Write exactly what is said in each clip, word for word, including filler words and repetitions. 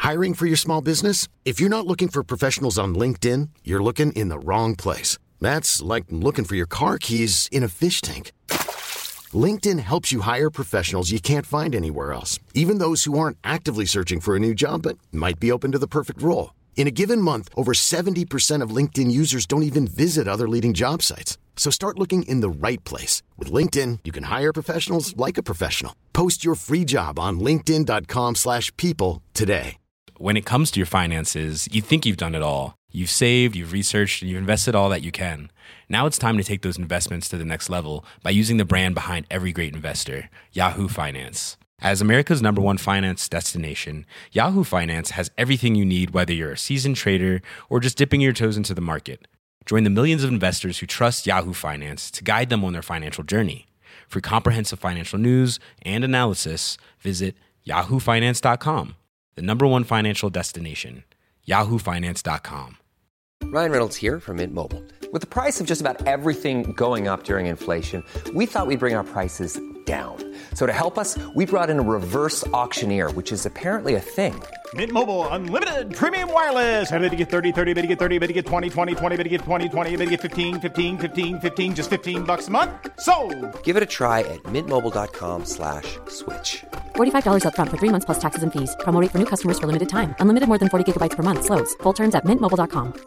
Hiring for your small business? If you're not looking for professionals on LinkedIn, you're looking in the wrong place. That's like looking for your car keys in a fish tank. LinkedIn helps you hire professionals you can't find anywhere else, even those who aren't actively searching for a new job but might be open to the perfect role. In a given month, over seventy percent of LinkedIn users don't even visit other leading job sites. So start looking in the right place. With LinkedIn, you can hire professionals like a professional. Post your free job on linkedin dot com slash people today. When it comes to your finances, you think you've done it all. You've saved, you've researched, and you've invested all that you can. Now it's time to take those investments to the next level by using the brand behind every great investor, Yahoo Finance. As America's number one finance destination, Yahoo Finance has everything you need, whether you're a seasoned trader or just dipping your toes into the market. Join the millions of investors who trust Yahoo Finance to guide them on their financial journey. For comprehensive financial news and analysis, visit yahoo finance dot com, the number one financial destination, yahoo finance dot com. Ryan Reynolds here from Mint Mobile. With the price of just about everything going up during inflation, we thought we'd bring our prices down. So to help us, we brought in a reverse auctioneer, which is apparently a thing. Mint Mobile Unlimited Premium Wireless. How to get thirty, thirty, how to get thirty, how to get twenty, twenty, twenty, how to get twenty, twenty, how to get fifteen, fifteen, fifteen, fifteen, just fifteen bucks a month? Sold! Give it a try at mintmobile.com slash switch. forty-five dollars up front for three months plus taxes and fees. Promo rate for new customers for limited time. Unlimited more than forty gigabytes per month. Slows full terms at mint mobile dot com.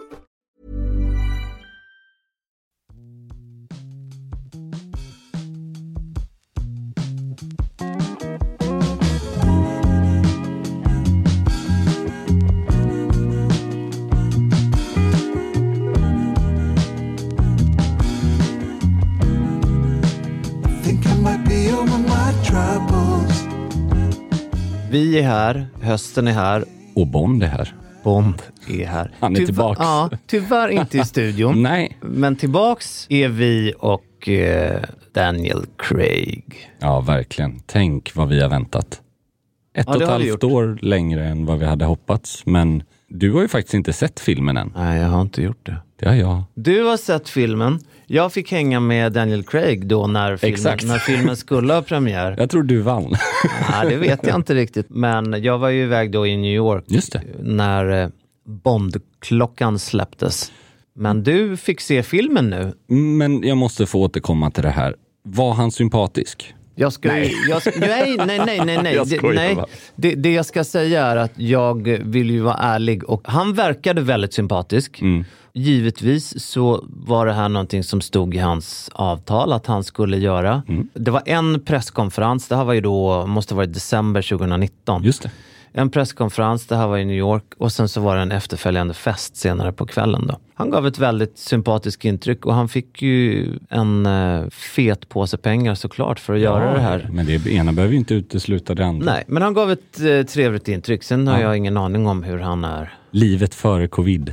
Vi är här, hösten är här. Och Bond är här. Bond är här. Han är Tyvärr, tillbaks. Ja, tyvärr inte i studion. Nej. Men tillbaks är vi och eh, Daniel Craig. Ja, verkligen. Tänk vad vi har väntat. Ett Ja, och det ett har vi halvt gjort. år längre än vad vi hade hoppats. Men du har ju faktiskt inte sett filmen än. Nej, jag har inte gjort det. Det har jag. Du har sett filmen. Jag fick hänga med Daniel Craig då när filmen, Exakt. när filmen skulle ha premiär. Jag tror du vann. Nej, det vet jag inte riktigt. Men jag var ju iväg då i New York. Just det. När eh, Bond-klockan släpptes. Men du fick se filmen nu. Men jag måste få återkomma till det här. Var han sympatisk? Jag ska, nej. Jag ska, nej, nej, nej, nej, nej. Jag skojar nej. bara. Det, det jag ska säga är att jag vill ju vara ärlig och han verkade väldigt sympatisk. Mm. Givetvis så var det här någonting som stod i hans avtal att han skulle göra. Mm. Det var en presskonferens, det här var ju då, måste vara i december tjugonitton. Just det. En presskonferens, det här var i New York och sen så var det en efterföljande fest senare på kvällen då. Han gav ett väldigt sympatiskt intryck och han fick ju en uh, fet påse pengar såklart för att ja, göra det här. Men det ena behöver ju inte utesluta det andra. Nej, men han gav ett uh, trevligt intryck. Sen har ja. jag ingen aning om hur han är. Livet före covid.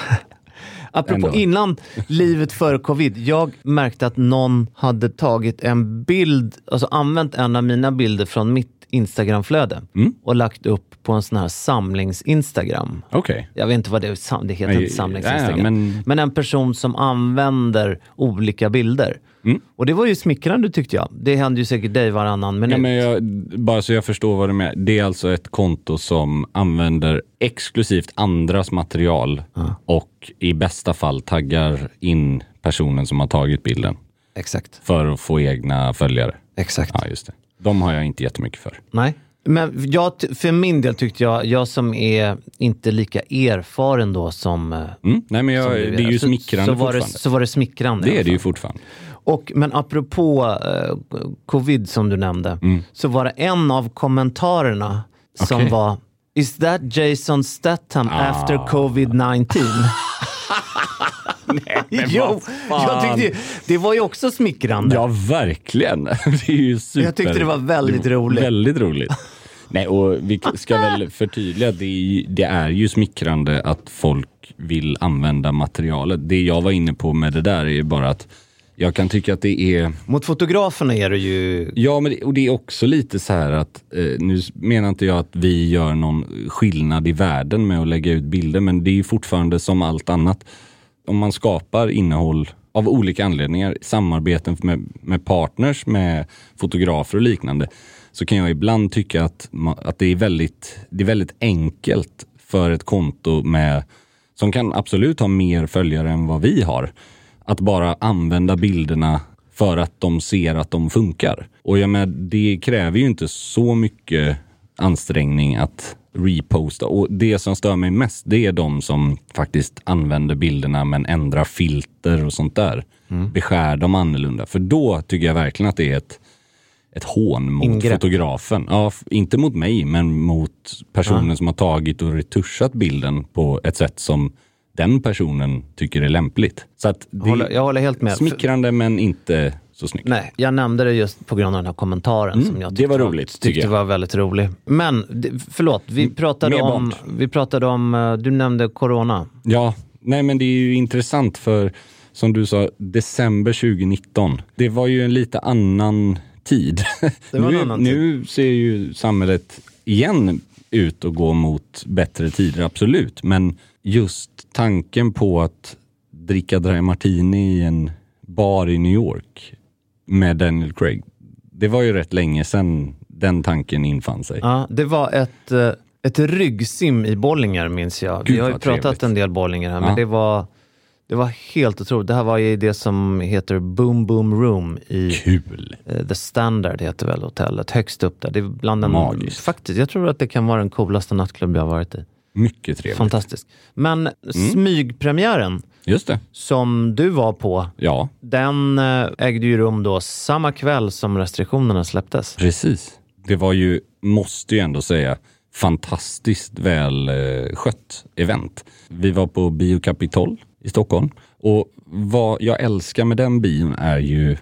Apropå Ändå. innan livet före covid. Jag märkte att någon hade tagit en bild, alltså använt en av mina bilder från mitt Instagramflöde mm. och lagt upp på en sån här samlings-Instagram. Okej. Okay. Jag vet inte vad det är, det heter Nej, inte samlings-Instagram. Ja, men... men en person som använder olika bilder. Mm. Och det var ju smickrande tyckte jag. Det händer ju säkert dig varannan minut. Ja, men jag, bara så jag förstår vad det är med. Det är alltså ett konto som använder exklusivt andras material ja. och i bästa fall taggar in personen som har tagit bilden. Exakt. För att få egna följare. Exakt. Ja, just det. De har jag inte jättemycket för. Nej. Men jag, för min del tyckte jag, jag som är inte lika erfaren då som... Mm. Nej, men jag, det är ju så, smickrande så var fortfarande. Det, så var det smickrande. Det är det ju fortfarande. Och, men apropå eh, covid som du nämnde, mm. så var det en av kommentarerna som okay. var Is that Jason Statham ah. after covid nitton? Nej, men jo, jag tyckte det var ju också smickrande. Ja, verkligen. Det är ju super. Jag tyckte det var väldigt roligt. Väldigt roligt. Nej, och vi ska väl förtydliga, det är, ju, det är ju smickrande att folk vill använda materialet. Det jag var inne på med det där är ju bara att jag kan tycka att det är... Mot fotograferna är det ju... Ja, men det, och det är också lite så här att... Eh, nu menar inte jag att vi gör någon skillnad i världen med att lägga ut bilder, men det är ju fortfarande som allt annat. Om man skapar innehåll av olika anledningar, samarbeten med, med partners, med fotografer och liknande, så kan jag ibland tycka att, att det, är väldigt, det är väldigt enkelt för ett konto med, som kan absolut ha mer följare än vad vi har, att bara använda bilderna för att de ser att de funkar. Och jag med, det kräver ju inte så mycket ansträngning att reposta. Och det som stör mig mest, det är de som faktiskt använder bilderna men ändrar filter och sånt där. Mm. Beskär dem annorlunda. För då tycker jag verkligen att det är ett, ett hån mot Ingrepp. fotografen. Ja, inte mot mig, men mot personen ja. som har tagit och retuschat bilden på ett sätt som den personen tycker är lämpligt. Så att det håller, jag håller helt med. Smickrande men inte så snyggt. Nej, jag nämnde det just på grund av den här kommentaren mm, som jag tyckte, det var, roligt, var, tyckte jag. var väldigt rolig. Men förlåt, vi pratade mm, om vi pratade om du nämnde corona. Ja, nej men det är ju intressant för som du sa, december tjugonitton. Det var ju en lite annan tid. Det var nu, en annan nu tid. Ser ju samhället igen ut och gå mot bättre tider, absolut. Men just tanken på att dricka dry martini i en bar i New York med Daniel Craig, det var ju rätt länge sedan den tanken infann sig. Ja, det var ett, ett ryggsim i Bollinger, minns jag. Gud, vi har ju pratat trevligt. en del Bollinger här, ja. men det var, det var helt otroligt. Det här var ju det som heter Boom Boom Room i Kul. Uh, The Standard heter väl hotellet, högst upp där. Det är bland en, Magiskt. Faktiskt, jag tror att det kan vara den coolaste nattklubb jag har varit i. Mycket trevligt. Fantastiskt. Men mm. smygpremiären Just det. som du var på, ja. den ägde ju rum då samma kväll som restriktionerna släpptes. Precis. Det var ju, måste ju ändå säga, fantastiskt väl eh, skött event. Vi var på Bio Capitol i Stockholm. Och vad jag älskar med den bion är ju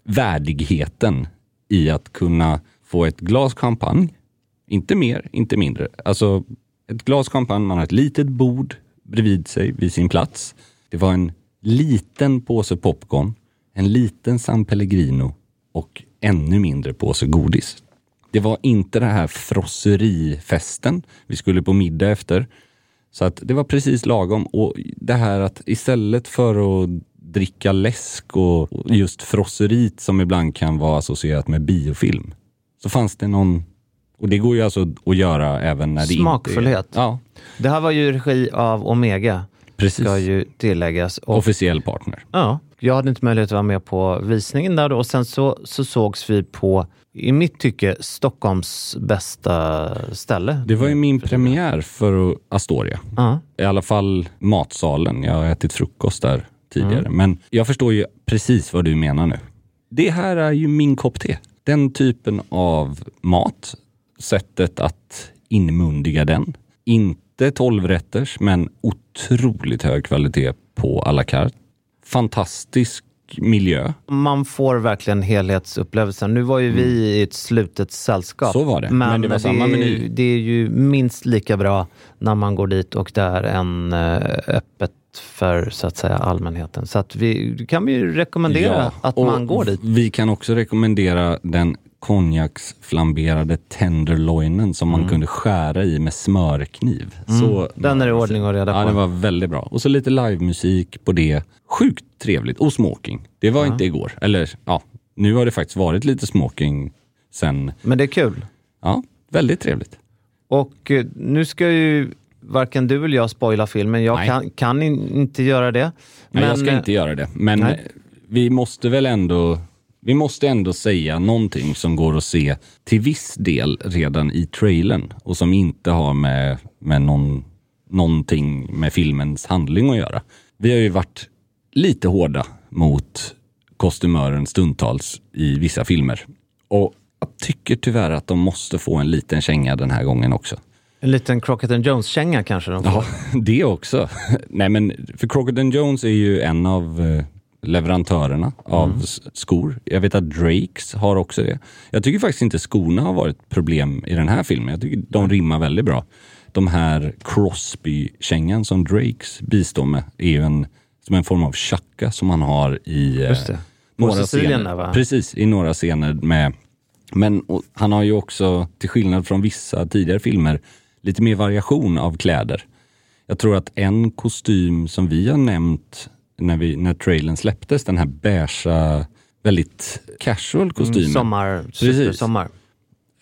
värdigheten i att kunna få ett glas champagne. Inte mer, inte mindre. Alltså ett glas champagne, man har ett litet bord bredvid sig vid sin plats. Det var en liten påse popcorn, en liten San Pellegrino och ännu mindre påse godis. Det var inte det här frosserifesten. Vi skulle på middag efter. Så att det var precis lagom. Och det här att istället för att dricka läsk och just frosserit som ibland kan vara associerat med biofilm, så fanns det någon. Och det går ju alltså att göra även när det smakfullhet. Inte är. Ja. Det här var ju regi av Omega. Precis. Ska ju tilläggas. Och, officiell partner. Ja, jag hade inte möjlighet att vara med på visningen där då. Och sen så, så sågs vi på, i mitt tycke, Stockholms bästa ställe. Det var ju min premiär för Astoria. Uh-huh. I alla fall matsalen. Jag har ätit frukost där tidigare. Uh-huh. Men jag förstår ju precis vad du menar nu. Det här är ju min kopp te. Den typen av mat. Sättet att inmundiga den. Inte tolvrätters, men otroligt hög kvalitet på à la carte. Fantastisk miljö. Man får verkligen helhetsupplevelsen. Nu var ju mm. vi i ett slutet sällskap. Så var det. Men, men det var det samma meny. Det är ju minst lika bra när man går dit och det är en öppet för så att säga allmänheten. Så att vi kan vi ju rekommendera ja, att man går dit. Vi kan också rekommendera den konjaksflamberade tenderloinen som man mm. kunde skära i med smörkniv. Mm. Så, den är det ordning och reda på. Ja, det var väldigt bra. Och så lite livemusik på det. Sjukt trevligt. Och smoking. Det var ja. inte igår. Eller ja, nu har det faktiskt varit lite smoking sen. Men det är kul. Ja, väldigt trevligt. Och nu ska ju varken du eller jag spoila filmen. Jag kan, kan inte göra det. Men, Nej, jag ska inte göra det. Men nej. vi måste väl ändå... Vi måste ändå säga någonting som går att se till viss del redan i trailern och som inte har med, med någon, någonting med filmens handling att göra. Vi har ju varit lite hårda mot kostymören stundtals i vissa filmer. Och jag tycker tyvärr att de måste få en liten känga den här gången också. En liten Crockett and Jones-känga kanske de får. Ja, det också. Nej, men för Crockett and Jones är ju en av... leverantörerna av mm. skor. Jag vet att Drakes har också det. Jag tycker faktiskt inte skorna har varit problem i den här filmen. Jag tycker de rimmar väldigt bra. De här Crosby-kängan som Drakes bistår med är ju en, som en form av chacka som man har i Just det. några scener. Va? Precis, i några scener med. Men och, han har ju också, till skillnad från vissa tidigare filmer, lite mer variation av kläder. Jag tror att en kostym som vi har nämnt när, vi, när trailern släpptes, den här beiga, väldigt casual kostymen. Mm, sommar, supersommar.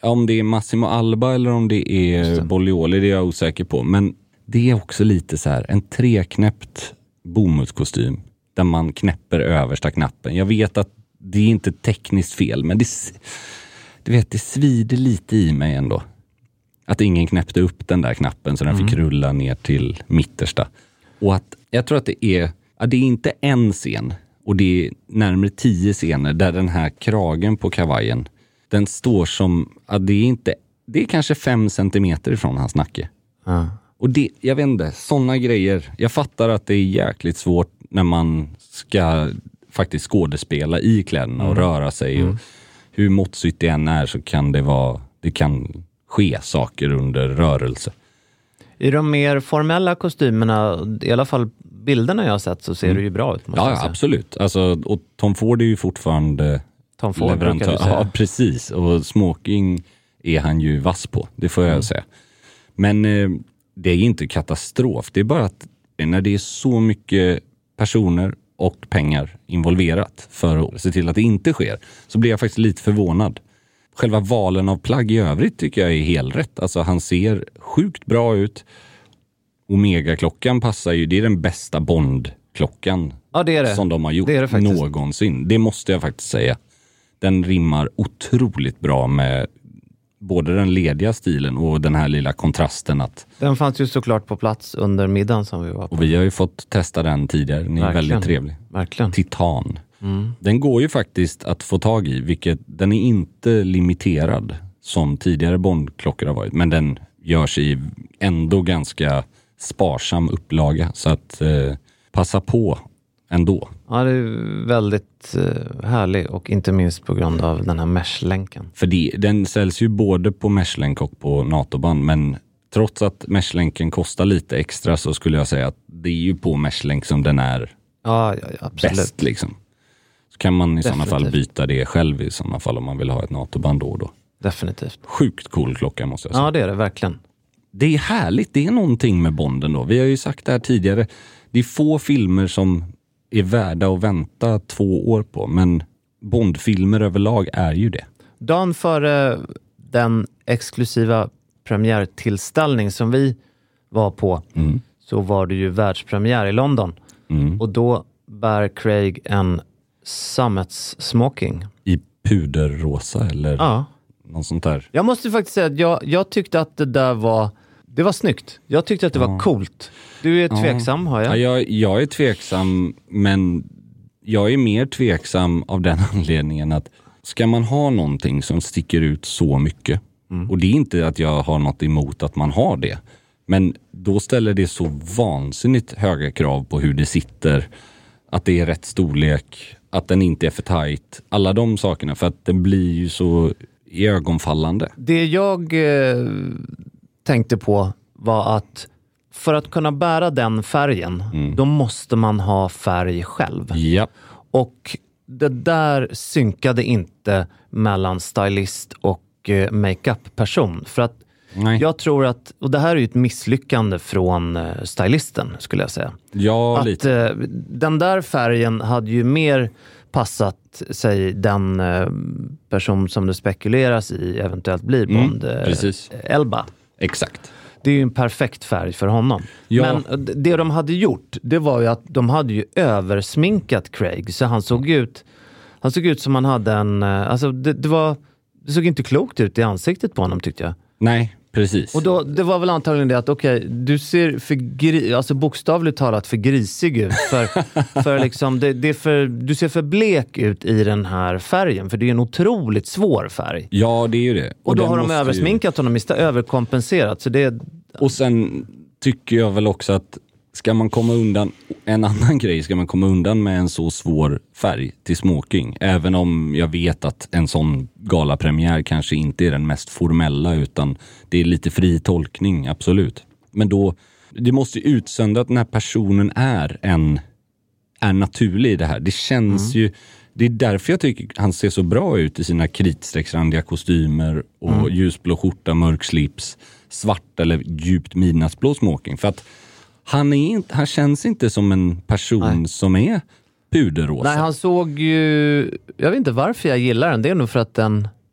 om det är Massimo Alba eller om det är Bollioli, det är jag osäker på. Men det är också lite så här, en treknäppt bomullskostym där man knäpper översta knappen. Jag vet att det är inte tekniskt fel, men det, du vet, det svider lite i mig ändå. Att ingen knäppte upp den där knappen så den mm. fick rulla ner till mittersta. Och att jag tror att det är, ja, det är inte en scen och det är närmare tio scener där den här kragen på kavajen, den står som, ja, det är inte, det är kanske fem centimeter ifrån hans nacke. Mm. Och det, jag vet inte, sådana grejer. Jag fattar att det är jäkligt svårt när man ska faktiskt skådespela i kläderna och mm. röra sig. Mm. Och hur måttsytt det än är så kan det vara, det kan ske saker under rörelse. I de mer formella kostymerna, i alla fall bilderna jag har sett, så ser mm. det ju bra ut. Ja, ja absolut. Alltså, och Tom Ford är ju fortfarande Tom Ford, leverantör. Ja, precis. Och smoking är han ju vass på, det får jag mm. säga. Men eh, det är inte katastrof. Det är bara att när det är så mycket personer och pengar involverat för att se till att det inte sker, så blir jag faktiskt lite förvånad. Själva valen av plagg i övrigt tycker jag är helt rätt. Alltså han ser sjukt bra ut. Omega-klockan passar ju, det är den bästa Bond-klockan ja, det är det. som de har gjort det är det någonsin. Det måste jag faktiskt säga. Den rimmar otroligt bra med både den lediga stilen och den här lilla kontrasten. Att den fanns ju såklart på plats under middagen som vi var på. Och vi har ju fått testa den tidigare. Den är verkligen. Väldigt trevlig. Verkligen. Titan. Mm. Den går ju faktiskt att få tag i, vilket den är inte limiterad som tidigare Bondklockor har varit, men den görs i ändå ganska sparsam upplaga, så att eh, passa på ändå. Ja, det är väldigt eh, härlig, och inte minst på grund av den här meshlänken. För det, den säljs ju både på meshlänk och på NATO-band, men trots att meshlänken kostar lite extra så skulle jag säga att det är ju på meshlänk som den är ja, ja, ja, absolut. bäst liksom. Så kan man i Definitivt. sådana fall byta det själv i sådana fall om man vill ha ett NATO-band då och då. Definitivt. Sjukt cool klocka måste jag säga. Ja, det är det verkligen. Det är härligt, det är någonting med Bonden då. Vi har ju sagt det här tidigare. Det är få filmer som är värda att vänta två år på, men Bondfilmer överlag är ju det. Dagen före den exklusiva premiärtillställning som vi var på mm. så var det ju världspremiär i London. Mm. Och då bär Craig en sammets-smoking. I puderrosa eller ja. något sånt där. Jag måste faktiskt säga att jag, jag tyckte att det där var det var snyggt. Jag tyckte att det ja. var coolt. Du är tveksam, ja. har jag? Ja, jag? Jag är tveksam, men jag är mer tveksam av den anledningen att ska man ha någonting som sticker ut så mycket, mm. och det är inte att jag har något emot att man har det, men då ställer det så vansinnigt höga krav på hur det sitter, att det är rätt storlek, att den inte är för tajt, alla de sakerna, för att den blir ju så ögonfallande. Det jag eh, tänkte på var att för att kunna bära den färgen, mm. då måste man ha färg själv. Ja. Och det där synkade inte mellan stylist och eh, makeup-person. För att Nej. jag tror att, och det här är ju ett misslyckande från eh, stylisten skulle jag säga. Ja, att, lite. Eh, den där färgen hade ju mer passat sig den eh, person som det spekuleras i eventuellt blir Bond, mm, eh, Elba. Exakt. Det är ju en perfekt färg för honom. Ja. Men det de hade gjort, det var ju att de hade ju översminkat Craig. Så han såg ut han såg ut som han hade en... Alltså det, det var det såg inte klokt ut i ansiktet på honom, tyckte jag. Nej, precis. Och då, det var väl antagligen det att okej, okay, du ser för gri, alltså bokstavligt talat för grisig ut. För, för liksom, det, det är för, du ser för blek ut i den här färgen. För det är en otroligt svår färg. Ja, det är ju det. Och, och då har de översminkat ju... honom, istället överkompenserat. Så det... Och sen tycker jag väl också att ska man komma undan, en annan grej, ska man komma undan med en så svår färg till smoking. Även om jag vet att en sån galapremiär kanske inte är den mest formella, utan det är lite fri tolkning, absolut. Men då, det måste ju utsända att den här personen är en är naturlig i det här. Det känns mm. ju, det är därför jag tycker han ser så bra ut i sina kritstrecksrandiga kostymer och mm. ljusblå skjorta, mörk slips, svart eller djupt midnattsblå smoking. För att Han, är inte, han känns inte som en person Nej. som är puderrosa. Nej, han såg ju... Jag vet inte varför jag gillar den. Det är nog för att den...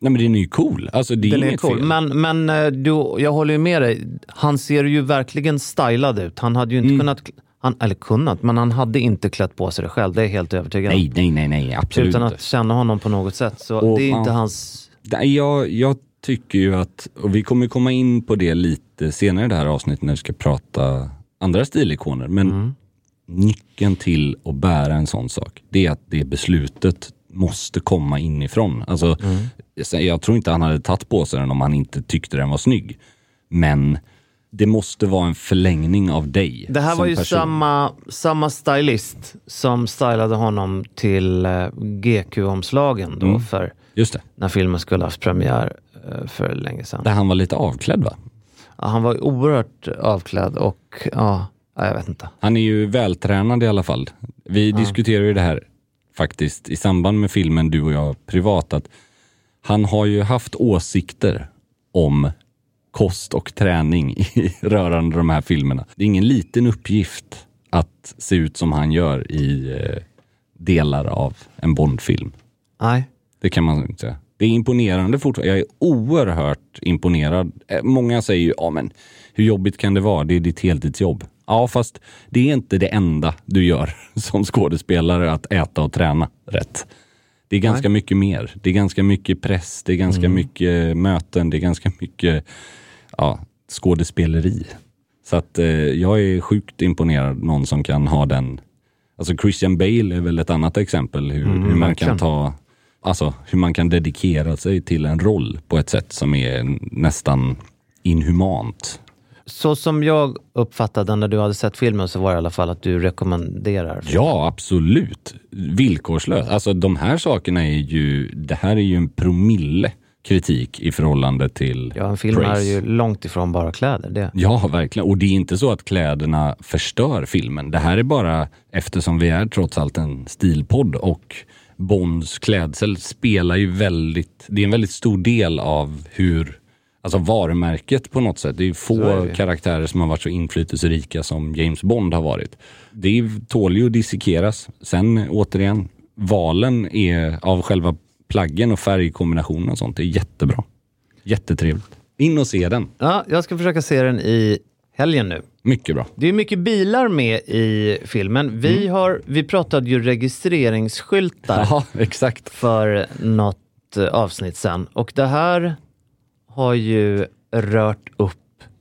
Nej, men den är ju cool. Alltså, det är Den är inget cool. fel. Men, men eh, du, jag håller ju med dig. Han ser ju verkligen stylad ut. Han hade ju inte Mm. kunnat, han, eller kunnat, men han hade inte klätt på sig det själv. Det är helt övertygad om. Nej, nej, nej, nej, absolut Utan inte. att känna honom på något sätt. Så Och, det är inte ja. hans... Nej, jag, jag tycker ju att, och vi kommer komma in på det lite senare i det här avsnittet när vi ska prata andra stilikoner, men Mm. nyckeln till att bära en sån sak, det är att det beslutet måste komma inifrån. Alltså, Mm. jag tror inte han hade tagit på sig den om han inte tyckte den var snygg. Men det måste vara en förlängning av dig. Det här som var ju person. samma, samma stylist som stylade honom till eh, G Q-omslagen då Mm. för Just det. när filmen skulle ha haft premiär eh, för länge sedan. Där han var lite avklädd, va? Ja, han var oerhört avklädd och ja, jag vet inte. Han är ju vältränad i alla fall. Vi diskuterar ju det här faktiskt i samband med filmen, du och jag privat, att han har ju haft åsikter om kost och träning i rörande de här filmerna. Det är ingen liten uppgift att se ut som han gör i eh, delar av en Bondfilm. Nej. Det kan man inte säga. Det är imponerande fortfarande. Jag är oerhört imponerad. Eh, Många säger ju, ja men hur jobbigt kan det vara? Det är ditt heltidsjobb. Ja, fast det är inte det enda du gör som skådespelare, att äta och träna rätt. Det är ganska Nej. mycket mer. Det är ganska mycket press, det är ganska Mm. mycket möten, det är ganska mycket ja, skådespeleri. Så att eh, jag är sjukt imponerad, någon som kan ha den. Alltså Christian Bale är väl ett annat exempel hur, Mm, hur man verkligen. kan ta, alltså hur man kan dedikera sig till en roll på ett sätt som är nästan inhumant. Så som jag uppfattade när du hade sett filmen så var det i alla fall att du rekommenderar. Ja, absolut. Villkorslöst. Alltså de här sakerna är ju, det här är ju en promille kritik i förhållande till Ja, en film praise. är ju långt ifrån bara kläder. Det. Ja, verkligen. Och det är inte så att kläderna förstör filmen. Det här är bara, eftersom vi är trots allt en stilpodd och Bonds klädsel spelar ju väldigt, det är en väldigt stor del av hur, alltså varumärket på något sätt. Det är ju få är det. karaktärer som har varit så inflytelserika som James Bond har varit. Det är, tål ju att dissekeras. Sen återigen, valen är av själva plaggen och färgkombinationen och sånt är jättebra. Jättetrevligt. In och se den. Ja, jag ska försöka se den i helgen nu. Mycket bra. Det är mycket bilar med i filmen. Vi, Mm. har, vi pratade ju registreringsskyltar Ja, exakt. för något eh, avsnitt sen. Och det här har ju rört upp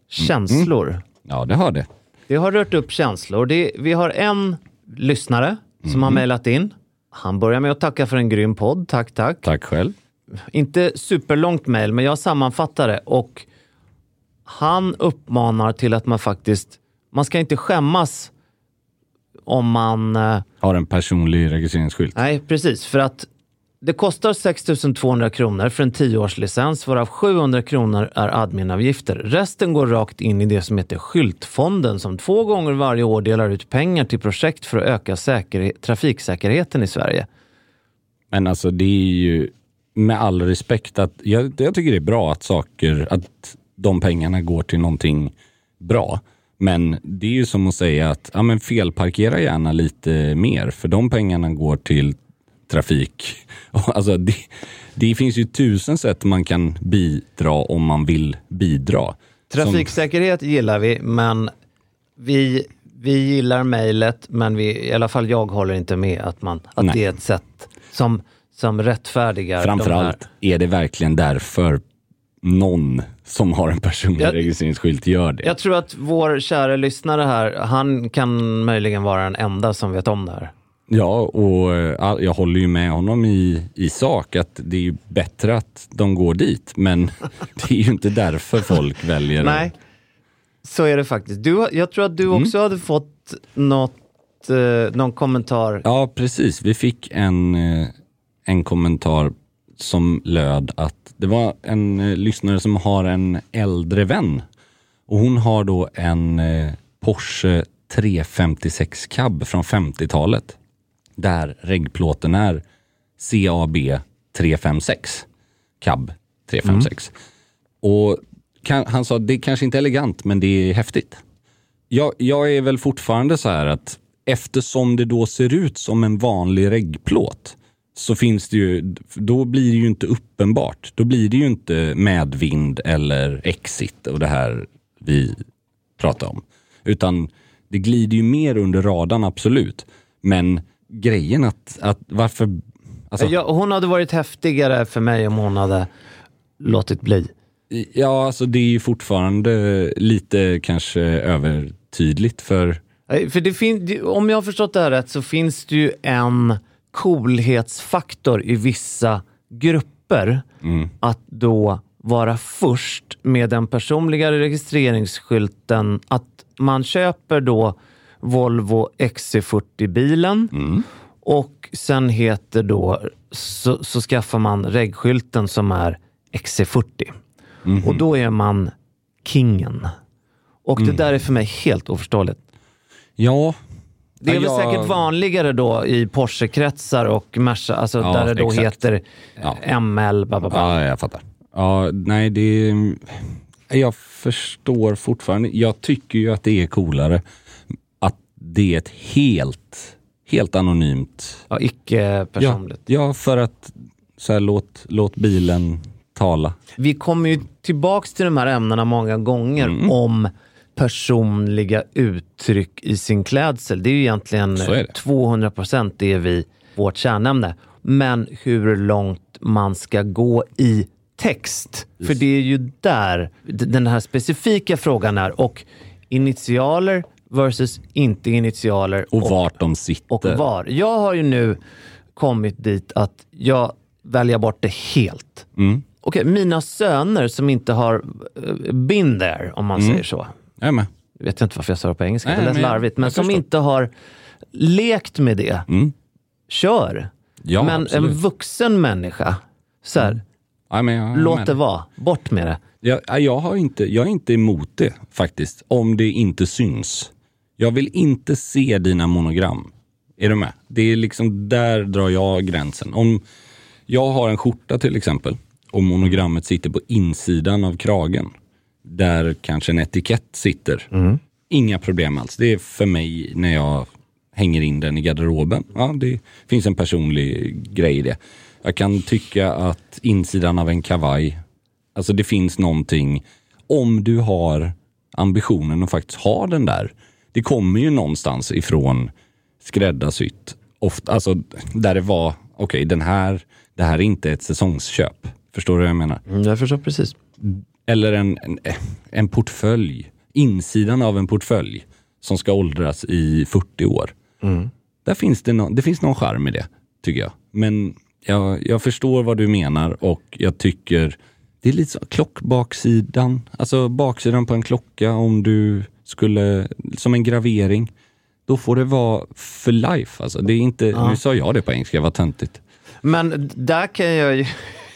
känslor. Ja, det har det. Det har rört upp känslor. Det, vi har en lyssnare som har mejlat in. Han börjar med att tacka för en grym podd. Tack, tack. Tack själv. Inte superlångt mejl, men jag sammanfattar det. Och han uppmanar till att man faktiskt, man ska inte skämmas om man, eh, Har en personlig registreringsskylt. nej precis, för att det kostar sex tusen tvåhundra kronor för en tio-årslicens, varav sjuhundra kronor är adminavgifter. Resten går rakt in i det som heter Skyltfonden, som två gånger varje år delar ut pengar till projekt för att öka säkerhet, trafiksäkerheten i Sverige. Men alltså det är ju med all respekt att jag, jag tycker det är bra att saker, att de pengarna går till någonting bra. Men det är ju som att säga att ja, men felparkera gärna lite mer, för de pengarna går till trafik. Alltså det, det finns ju tusen sätt man kan bidra om man vill bidra. Trafiksäkerhet gillar vi, men vi, vi gillar mejlet, men vi, i alla fall jag håller inte med att, man, att Nej. det är ett sätt som, som rättfärdigar Framförallt de här. är det verkligen därför någon som har en personlig Jag- registreringsskylt gör det. Jag tror att vår kära lyssnare här, han kan möjligen vara den enda som vet om det här. Ja, och eh, jag håller ju med honom i, i sak att det är ju bättre att de går dit, men det är ju inte därför folk väljer. Nej, så är det faktiskt. Du, jag tror att du också hade fått något, eh, någon kommentar. Ja, precis. Vi fick en, eh, en kommentar som löd att det var en eh, lyssnare som har en äldre vän. Och hon har då en eh, Porsche tre femtiosex cab från femtiotalet. Där reggplåten är C A B tre femtiosex. Cab tre femtiosex. Och kan, han sa det är kanske inte elegant, men det är häftigt. Jag, jag är väl fortfarande så här att eftersom det då ser ut som en vanlig reggplåt, så finns det ju, då blir det ju inte uppenbart. Då blir det ju inte medvind eller exit och det här vi pratar om. Utan det glider ju mer under radarn, absolut. Men grejen att, att varför... Alltså, ja, hon hade varit häftigare för mig om hon hade låtit bli. Ja, alltså det är ju fortfarande lite kanske övertydligt för... För det fin- om jag har förstått det här rätt så finns det ju en coolhetsfaktor i vissa grupper mm. att då vara först med den personliga registreringsskylten, att man köper då Volvo X C fyrtio-bilen mm. och sen heter då så, så skaffar man regskylten som är X C fyrtio. Mm. Och då är man kingen. Och mm. det där är för mig helt oförståeligt. Ja. Det är väl ja, säkert vanligare då i Porsche-kretsar och Merca, alltså ja, där det då exakt. heter ja. M L. Bababa. Ja, jag fattar. Ja, nej, det är, jag förstår fortfarande. Jag tycker ju att det är coolare att det är ett helt, helt anonymt. Ja, icke personligt. Ja, ja, för att så här, låt, låt bilen tala. Vi kommer ju tillbaks till de här ämnena många gånger mm. om personliga uttryck i sin klädsel. Det är ju egentligen det. tvåhundra procent det vi vårt kärnämne. Men hur långt man ska gå i text. Just. För det är ju där den här specifika frågan är. Och initialer versus inte initialer. Och vart de sitter. Och var. Jag har ju nu kommit dit att jag väljer bort det helt. Mm. Okej, mina söner som inte har been there, om man mm. säger så. Jag med. Jag vet inte varför jag sa det på engelska, nej, det lät men larvigt. Men som förstår. Inte har lekt med det. Mm. Kör. Ja, men absolut. En vuxen människa, så här, mm. ja, men jag, låt det vara. Bort med det. Jag, jag, har inte, jag är inte emot det faktiskt, om det inte syns. Jag vill inte se dina monogram. Är du med? Det är liksom, där drar jag gränsen. Om jag har en skjorta till exempel och monogrammet sitter på insidan av kragen, där kanske en etikett sitter. Mm. Inga problem alls. Det är för mig när jag hänger in den i garderoben. Ja, det finns en personlig grej i det. Jag kan tycka att insidan av en kavaj, alltså det finns någonting, om du har ambitionen att faktiskt ha den där. Det kommer ju någonstans ifrån skräddarsytt. Ofta, alltså där det var, okej, okay, den här, det här är inte ett säsongsköp. Förstår du vad jag menar? Mm, jag förstår precis. Eller en, en, en portfölj. Insidan av en portfölj som ska åldras i fyrtio år. Mm. Där finns det, no, det finns någon charm i det, tycker jag. Men jag, jag förstår vad du menar och jag tycker det är lite så, klockbaksidan. Alltså baksidan på en klocka, om du skulle, som en gravering, då får det vara för life. Alltså, det är inte, ja. Nu sa jag det på engelska, vad töntigt. Men där kan jag ju...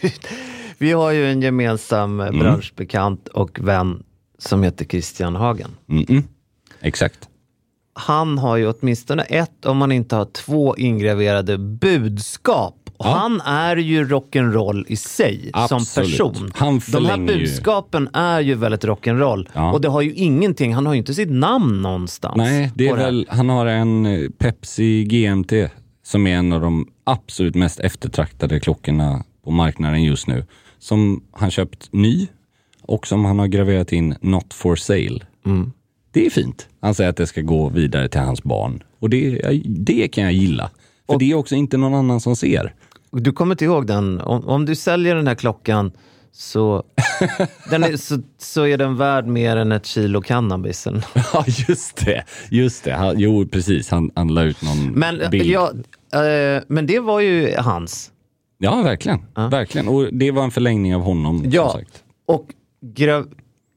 Vi har ju en gemensam mm. branschbekant och vän som heter Christian Hagen. Mm-mm. Exakt. Han har ju åtminstone ett, om man inte har två ingraverade budskap. Och ja. Han är ju rock'n'roll i sig. Absolut. Som person. Han De här budskapen ju. Är ju väldigt rock'n'roll. Ja. Och det har ju ingenting, han har ju inte sitt namn någonstans. Nej, det är väl, han har en Pepsi G M T som är en av de absolut mest eftertraktade klockorna på marknaden just nu. Som han köpt ny och som han har graverat in not for sale. Mm. Det är fint. Han säger att det ska gå vidare till hans barn. Och det, det kan jag gilla. För och det är också inte någon annan som ser. Du kommer inte ihåg den. Om, om du säljer den här klockan så, den är, så, så är den värd mer än ett kilo cannabis. Ja, just det. Just det. Han, jo, precis. Han, han la ut någon men, bild. Ja, äh, men det var ju hans. Ja, verkligen. Ja. Verkligen. Och det var en förlängning av honom. Ja, som sagt. Och grav...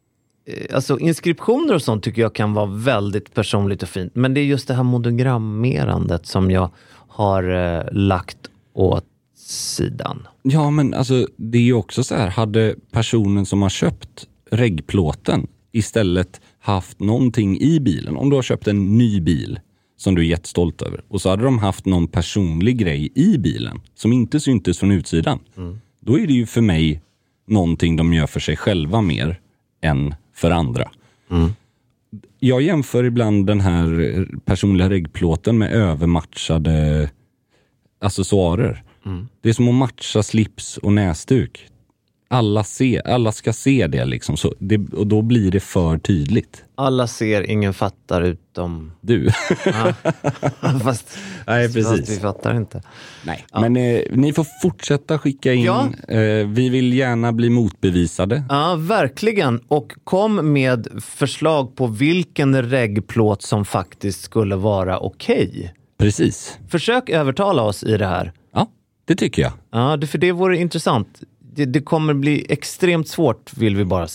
Alltså inskriptioner och sånt tycker jag kan vara väldigt personligt och fint. Men det är just det här monogrammerandet som jag har eh, lagt åt sidan. Ja, men alltså det är ju också så här. Hade personen som har köpt reggplåten istället haft någonting i bilen. Om du har köpt en ny bil som du är jättestolt över. Och så hade de haft någon personlig grej i bilen som inte syntes från utsidan. Mm. Då är det ju för mig någonting de gör för sig själva mer än för andra. Mm. Jag jämför ibland den här personliga reggplåten med övermatchade accessoarer. Mm. Det är som att matcha slips och näsduk. Alla, se, alla ska se det liksom. Så det, och då blir det för tydligt. Alla ser, ingen fattar utom... Du. Ja. fast, Nej, precis. fast vi fattar inte. Nej, ja. Men eh, ni får fortsätta skicka in. Ja. Eh, vi vill gärna bli motbevisade. Ja, verkligen. Och kom med förslag på vilken reggplåt som faktiskt skulle vara okej. Precis. Försök övertala oss i det här. Ja, det tycker jag. Ja, det, för det vore intressant. Det, det kommer bli extremt svårt, vill vi bara säga.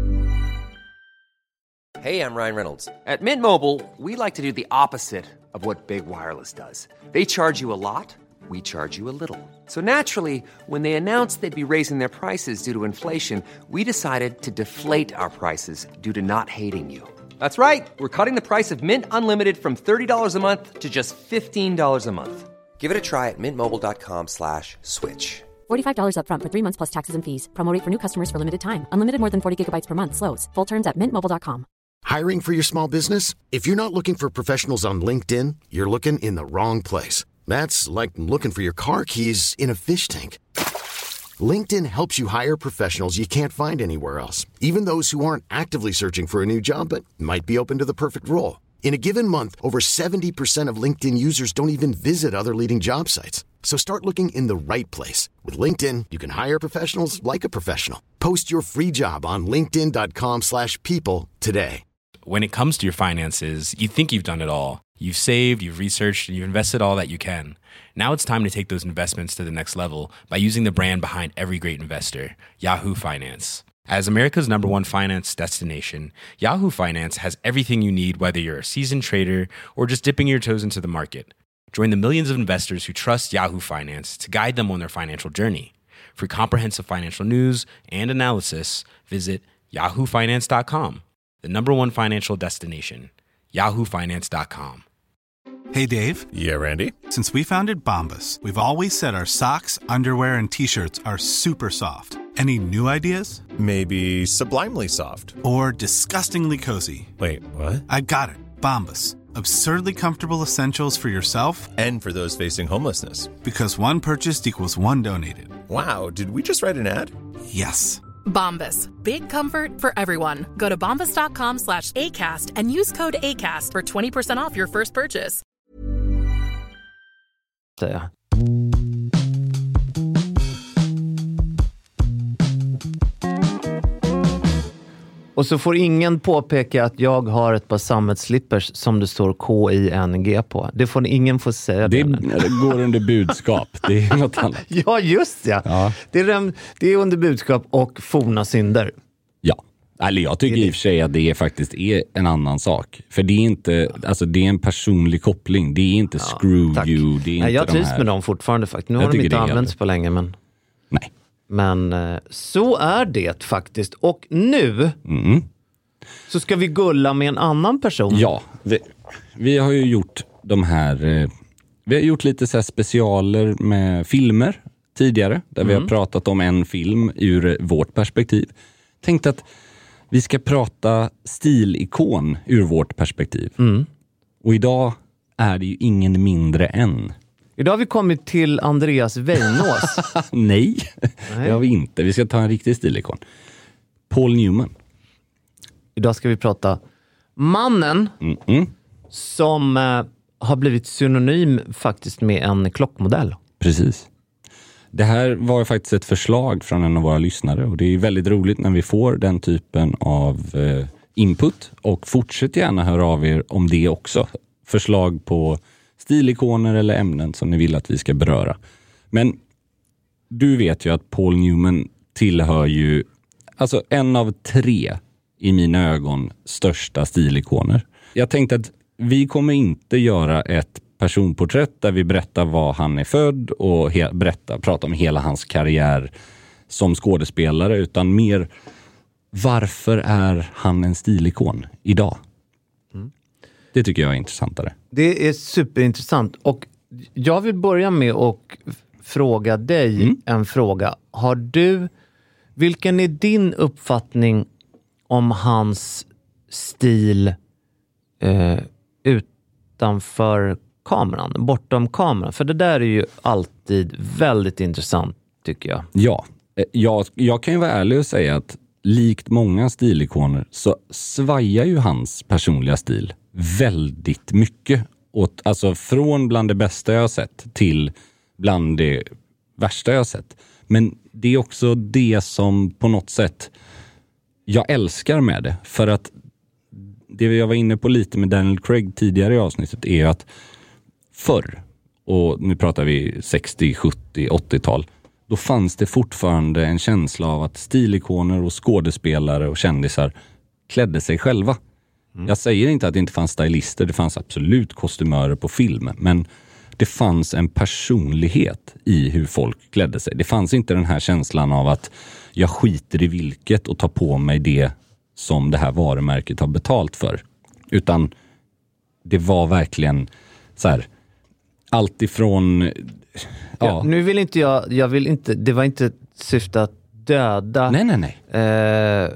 Hey, I'm Ryan Reynolds. At Mint Mobile, we like to do the opposite of what Big Wireless does. They charge you a lot, we charge you a little. So naturally, when they announced they'd be raising their prices due to inflation, we decided to deflate our prices due to not hating you. That's right. We're cutting the price of Mint Unlimited from thirty dollars a month to just fifteen dollars a month. Give it a try at mintmobile.com slash switch. forty-five dollars up front for three months plus taxes and fees. Promo rate for new customers for limited time. Unlimited more than forty gigabytes per month. Slows full terms at mint mobile dot com. Hiring for your small business? If you're not looking for professionals on LinkedIn, you're looking in the wrong place. That's like looking for your car keys in a fish tank. LinkedIn helps you hire professionals you can't find anywhere else, even those who aren't actively searching for a new job but might be open to the perfect role. In a given month, over seventy percent of LinkedIn users don't even visit other leading job sites. So start looking in the right place. With LinkedIn, you can hire professionals like a professional. Post your free job on linkedin dot com slash people today. When it comes to your finances, you think you've done it all. You've saved, you've researched, and you've invested all that you can. Now it's time to take those investments to the next level by using the brand behind every great investor, Yahoo Finance. As America's number one finance destination, Yahoo Finance has everything you need, whether you're a seasoned trader or just dipping your toes into the market. Join the millions of investors who trust Yahoo Finance to guide them on their financial journey. For comprehensive financial news and analysis, visit yahoo finance dot com, the number one financial destination, yahoo finance dot com. Hey, Dave. Yeah, Randy. Since we founded Bombas, we've always said our socks, underwear, and T-shirts are super soft. Any new ideas? Maybe sublimely soft. Or disgustingly cozy. Wait, what? I got it. Bombas. Absurdly comfortable essentials for yourself and for those facing homelessness. Because one purchased equals one donated. Wow, did we just write an ad? Yes. Bombas. Big comfort for everyone. Go to bombas dot com slash ACAST and use code ACAST for twenty percent off your first purchase. Ja. Och så får ingen påpeka att jag har ett par sammetslippers som det står K I N G på. Det får ingen få säga. Det, det går under budskap. Det är något annat. Ja, just ja. ja. Det, är, det är under budskap och forna synder. Ja. Eller jag tycker i och för sig att det faktiskt är en annan sak. För det är inte, alltså det är en personlig koppling. Det är inte ja, screw tack. you. Det är Nej, inte jag trivs de med dem fortfarande faktiskt. Nu jag har de inte använts på länge, men... Nej. Men så är det faktiskt. Och nu mm. så ska vi gulla med en annan person. Ja, vi, vi har ju gjort de här... Eh, vi har gjort lite så här specialer med filmer tidigare. Där mm. vi har pratat om en film ur vårt perspektiv. Tänkte att vi ska prata stilikon ur vårt perspektiv. Mm. Och idag är det ju ingen mindre än... Idag har vi kommit till Andreas Weinås. Nej, Nej, det har vi inte. Vi ska ta en riktig stilikon. Paul Newman. Idag ska vi prata mannen Mm-mm. som eh, har blivit synonym faktiskt med en klockmodell. Precis. Det här var faktiskt ett förslag från en av våra lyssnare och det är väldigt roligt när vi får den typen av eh, input. Och fortsätt gärna höra av er om det också. Förslag på stilikoner eller ämnen som ni vill att vi ska beröra. Men du vet ju att Paul Newman tillhör ju alltså en av tre i mina ögon största stilikoner. Jag tänkte att vi kommer inte göra ett personporträtt där vi berättar var han är född och he- berätta, prata om hela hans karriär som skådespelare, utan mer varför är han en stilikon idag? Mm. Det tycker jag är intressantare. Det är superintressant och jag vill börja med att fråga dig mm. en fråga. Har du, vilken är din uppfattning om hans stil eh, utanför kameran, bortom kameran. För det där är ju alltid väldigt intressant, tycker jag. Ja, jag, jag kan ju vara ärlig och säga att likt många stilikoner så svajar ju hans personliga stil väldigt mycket. Åt, alltså från bland det bästa jag har sett till bland det värsta jag har sett. Men det är också det som på något sätt jag älskar med det. För att det jag var inne på lite med Daniel Craig tidigare i avsnittet är att förr, och nu pratar vi sextio, sjuttio, åttiotal, då fanns det fortfarande en känsla av att stilikoner och skådespelare och kändisar klädde sig själva. Mm. Jag säger inte att det inte fanns stylister, det fanns absolut kostymörer på film, men det fanns en personlighet i hur folk klädde sig. Det fanns inte den här känslan av att jag skiter i vilket och tar på mig det som det här varumärket har betalt för. Utan det var verkligen så här, allt ifrån... Ja. Ja, nu vill inte jag, jag vill inte, det var inte syfte att döda nej, nej, nej. Eh,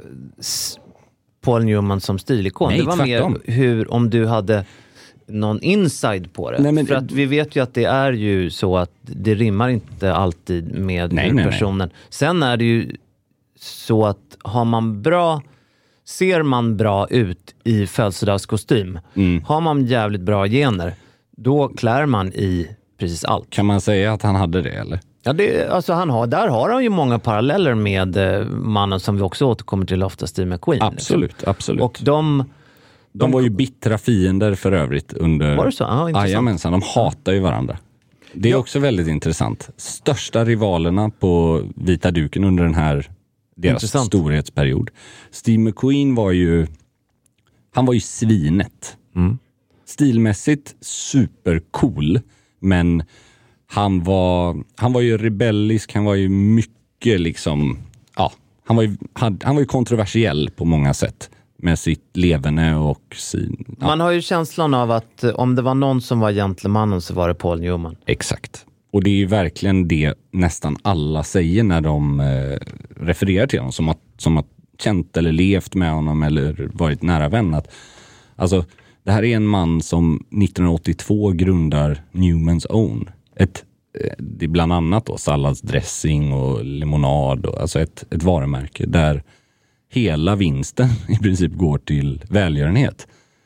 Paul Newman som stilikon. Nej, det var tvärtom. mer hur, om du hade någon inside på det. Nej, men, för att vi vet ju att det är ju så att det rimmar inte alltid med nej, nej, personen. Nej. Sen är det ju så att har man bra, ser man bra ut i födelsedagskostym, mm. har man jävligt bra gener, då klär man i precis allt. Kan man säga att han hade det, eller? Ja, det, alltså han har, där har han ju många paralleller med eh, mannen som vi också återkommer till ofta, Steve McQueen. Absolut, liksom. absolut. Och de, de... De var ju bittra fiender för övrigt under... Var det så? Ja, intressant. Jajamensan, de hatar ju varandra. Det är ja. också väldigt intressant. Största rivalerna på vita duken under den här deras intressant. storhetsperiod. Steve McQueen var ju... Han var ju svinet. Mm. Stilmässigt supercool, men han var han var ju rebellisk, han var ju mycket liksom, ja, han var ju han, han var ju kontroversiell på många sätt med sitt leverne och sin... Ja. Man har ju känslan av att om det var någon som var gentlemannen så var det Paul Newman. Exakt. Och det är ju verkligen det nästan alla säger när de eh, refererar till honom, som att, som att känt eller levt med honom eller varit nära vän. Att, alltså, det här är en man som nittonhundraåttiotvå grundar Newman's Own. Ett, det är bland annat då salladsdressing och limonad. Och, alltså ett, ett varumärke där hela vinsten i princip går till välgörenhet.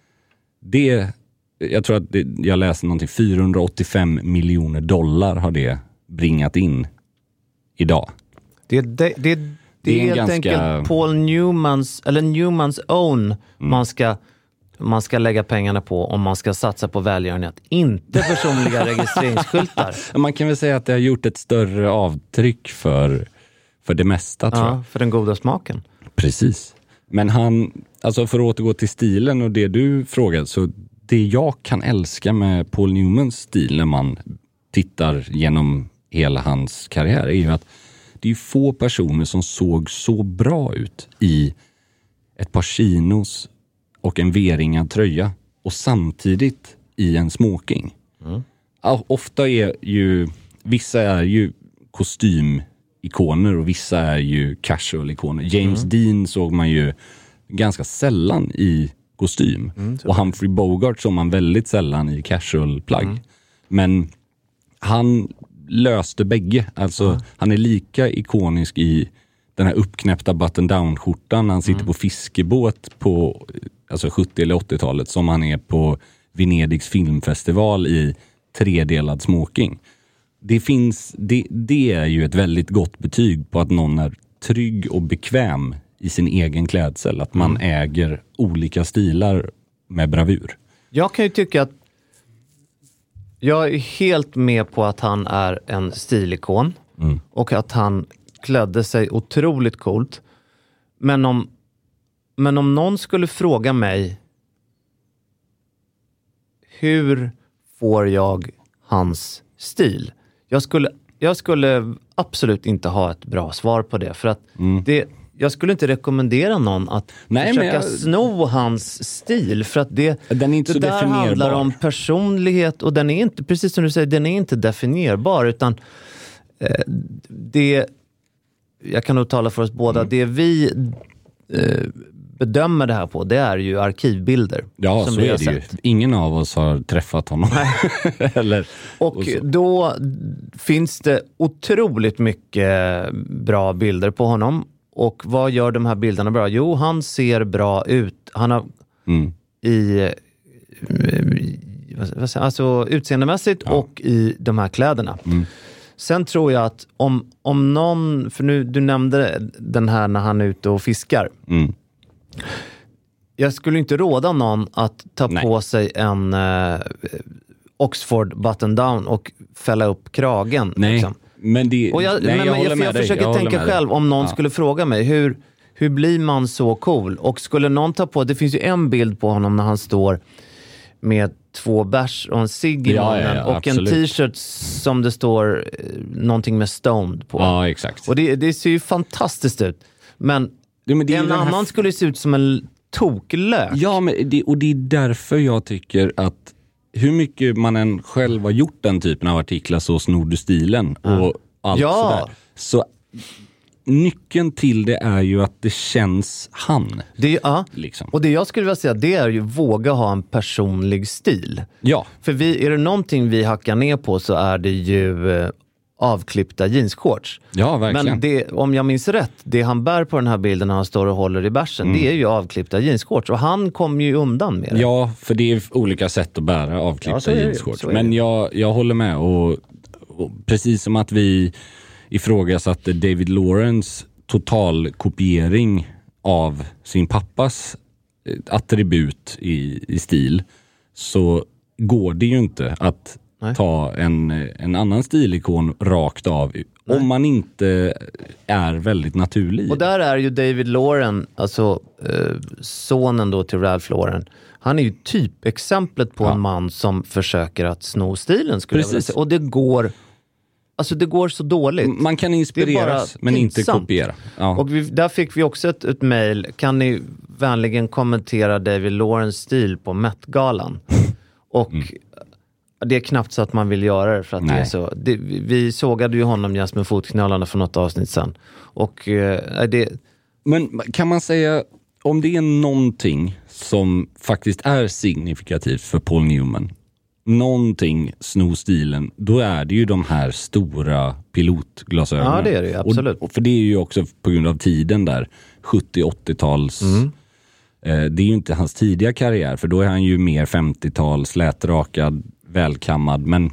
Det, jag tror att det, jag läste någonting, fyrahundraåttiofem miljoner dollar har det bringat in idag. Det, det, det, det, det är, är helt ganska... enkelt Paul Newmans, eller Newmans Own mm. man ska... man ska lägga pengarna på om man ska satsa på välgörenhet. Inte personliga registreringsskyltar. Man kan väl säga att det har gjort ett större avtryck för, för det mesta, tror jag. Ja, för den goda smaken. Precis. Men han, alltså för att återgå till stilen och det du frågade, så det jag kan älska med Paul Newmans stil när man tittar genom hela hans karriär är ju att det är få personer som såg så bra ut i ett par chinos och en V-ringad tröja och samtidigt i en smoking. Mm. Ofta är ju, vissa är ju kostymikoner och vissa är ju casual-ikoner. James mm. Dean såg man ju ganska sällan i kostym. Mm, och Humphrey Bogart såg man väldigt sällan i casual-plagg. Mm. Men han löste bägge. Alltså mm. han är lika ikonisk i den här uppknäppta button-down-skjortan när han sitter mm. på fiskebåt på alltså sjuttio- eller åttiotalet som han är på Venedigs filmfestival i tredelad smoking. Det finns, det, det är ju ett väldigt gott betyg på att någon är trygg och bekväm i sin egen klädsel. Att man mm. äger olika stilar med bravur. Jag kan ju tycka att jag är helt med på att han är en stilikon mm. och att han klädde sig otroligt coolt. Men om, men om någon skulle fråga mig hur får jag hans stil? Jag skulle, jag skulle absolut inte ha ett bra svar på det. För att mm. det, jag skulle inte rekommendera någon att Nej, försöka jag... sno hans stil. För att det, den är inte det så där handlar om personlighet. Och den är inte, precis som du säger, den är inte definierbar. Utan eh, det... Jag kan nog tala för oss båda. Mm. Det vi eh, bedömer det här på, det är ju arkivbilder. Ja, som så vi är har det ju. sett. Ingen av oss har träffat honom. Eller, och och då finns det otroligt mycket bra bilder på honom. Och vad gör de här bilderna bra? Jo, han ser bra ut. Han har mm. i... Vad säger, alltså utseendemässigt ja. och i de här kläderna. Mm. Sen tror jag att om, om någon, för nu du nämnde den här när han är ute och fiskar. Mm. Jag skulle inte råda någon att ta Nej. på sig en eh, Oxford button down och fälla upp kragen. Nej, liksom. men det... Och jag, nej, men, jag, jag, jag, jag, jag försöker jag tänka själv om någon ja. skulle fråga mig, hur, hur blir man så cool? Och skulle någon ta på, det finns ju en bild på honom när han står med två bärs och en cigg i ja, munnen ja, ja, och absolut. en t-shirt som det står eh, någonting med stoned på. Ja, exakt. Och det, det ser ju fantastiskt ut. Men, ja, men det en annan här... skulle se ut som en toklök. Ja, men det, och det är därför jag tycker att hur mycket man än själv har gjort den typen av artiklar så snor du stilen ja. och allt ja. sådär. Så nyckeln till det är ju att det känns han. Det, ja. liksom. Och det jag skulle vilja säga, det är ju våga ha en personlig stil. Ja. För vi, är det någonting vi hackar ner på så är det ju eh, avklippta jeansshorts. Ja, verkligen. Men det, om jag minns rätt, det han bär på den här bilden när han står och håller i bärsen, mm. det är ju avklippta jeansshorts. Och han kom ju undan med det. Ja, för det är olika sätt att bära avklippta ja, jeansshorts. Men jag, jag håller med. Och, och precis som att vi ifrågasatte David Lawrence total kopiering av sin pappas attribut i, i stil, så går det ju inte att Nej. ta en, en annan stilikon rakt av. Nej. Om man inte är väldigt naturlig. Och där är ju David Lauren, alltså eh, sonen då till Ralph Lauren, han är ju typexemplet på ja. en man som försöker att sno stilen, skulle jag vilja säga. Och det går... Alltså det går så dåligt. Man kan inspireras men inte kopiera. Ja. Och vi, där fick vi också ett, ett mejl. Kan ni vänligen kommentera David Lawrence stil på Met-galan? Och mm. det är knappt så att man vill göra det för att Nej. det är så. Det, vi sågade ju honom just med fotknölarna för något avsnitt sen. Och eh, det... Men kan man säga, om det är någonting som faktiskt är signifikativt för Paul Newman, någonting sno stilen, då är det ju de här stora pilotglasögonen. Ja, det är det ju, absolut. Och, för det är ju också på grund av tiden där, sjuttio-åttio-tals. Mm. Eh, det är ju inte hans tidiga karriär, för då är han ju mer femtio-tals, lätrakad, välkammad. Men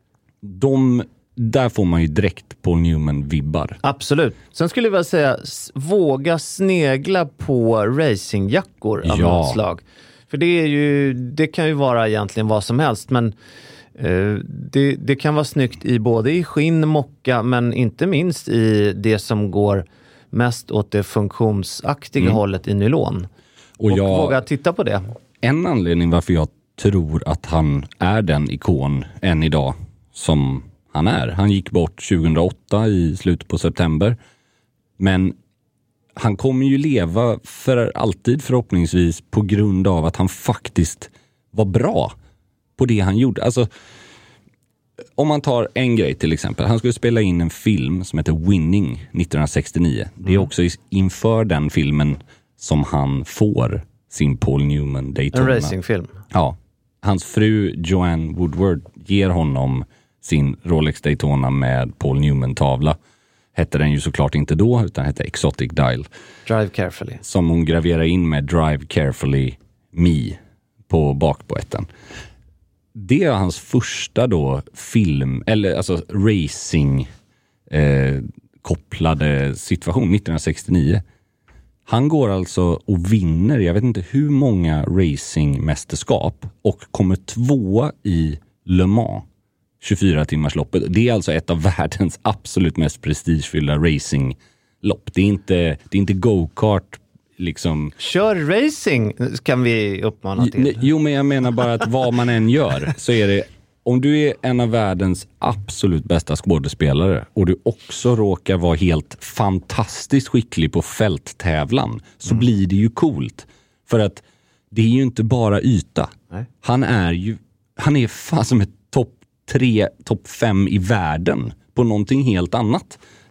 de, där får man ju direkt Paul Newman-vibbar. Absolut. Sen skulle jag vilja säga, våga snegla på racingjackor av ja. något slag. För det är ju, det kan ju vara egentligen vad som helst, men eh, det, det kan vara snyggt i både i skinn, mocka, men inte minst i det som går mest åt det funktionsaktiga mm. hållet i nylon. Och, och jag, våga titta på det. En anledning varför jag tror att han är den ikon än idag som han är. Han gick bort tjugohundraåtta i slutet på september, men han kommer ju leva för alltid förhoppningsvis på grund av att han faktiskt var bra på det han gjorde. Alltså, om man tar en grej till exempel. Han skulle spela in en film som heter Winning nittonhundrasextionio. Mm. Det är också inför den filmen som han får sin Paul Newman Daytona. En racingfilm. Ja. Hans fru Joanne Woodward ger honom sin Rolex Daytona med Paul Newman-tavla. Hette den ju såklart inte då, utan hette Exotic Dial. Drive Carefully. Som hon graverar in med Drive Carefully Me på bakboetten. Det är hans första då film, eller alltså racing eh, kopplade situation nittonhundrasextionio. Han går alltså och vinner, jag vet inte hur många racingmästerskap, och kommer tvåa i Le Mans. tjugofyra timmars loppet. Det är alltså ett av världens absolut mest prestigefyllda racinglopp. Det är inte, det är inte go-kart liksom. Kör racing kan vi uppmana till. Jo, men jag menar bara att vad man än gör så är det, om du är en av världens absolut bästa skådespelare och du också råkar vara helt fantastiskt skicklig på fälttävlan, så mm. blir det ju coolt. För att det är ju inte bara yta. Nej. Han är ju, han är fan som ett topp tre, topp fem i världen på någonting helt annat.